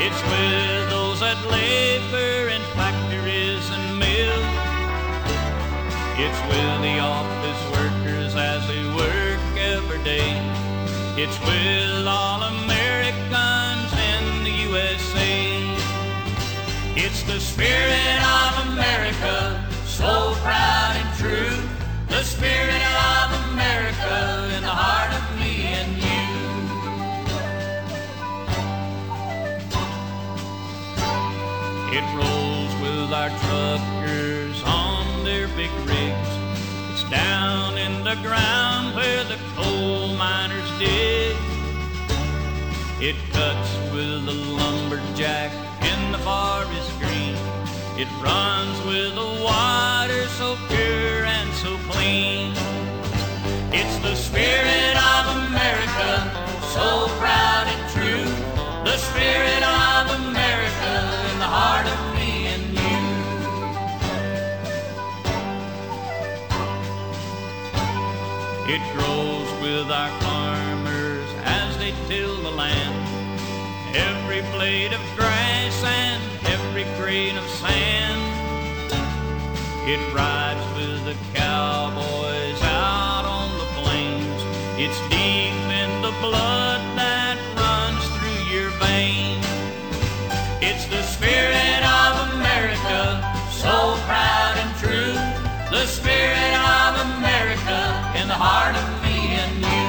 It's with those that labor in factories and mills. It's with the office workers as they work every day. It's with all Americans in the USA. It's the spirit of America, so proud and true. The spirit of America in the heart of me and you. It rolls with our truckers on their big rigs. It's down in the ground where the coal miners dig. It cuts with the lumberjack and the forest green. It runs with the water so pure and so clean. It's the spirit of America, so proud and true. The spirit of America in the heart of me and you. It grows with our farmers as they till the land. Every blade of grass and every grain of sand. It rides with the cowboys out on the plains. It's deep in the blood that runs through your veins. It's the spirit of America, so proud and true. The spirit of America in the heart of me and you.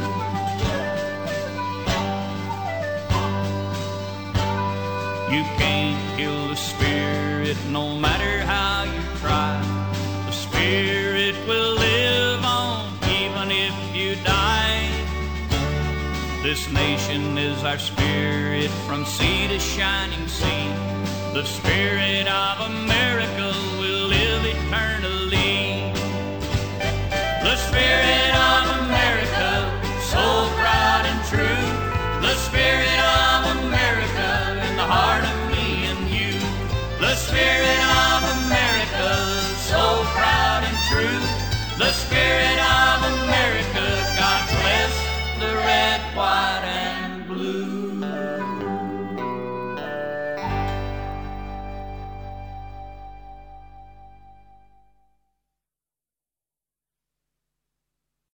You can't kill the spirit no matter how you try. The spirit will live on even if you die. This nation is our spirit from sea to shining sea. The spirit of America will live eternally. The spirit of America, so proud and true. The spirit of America in the heart of me and you. The spirit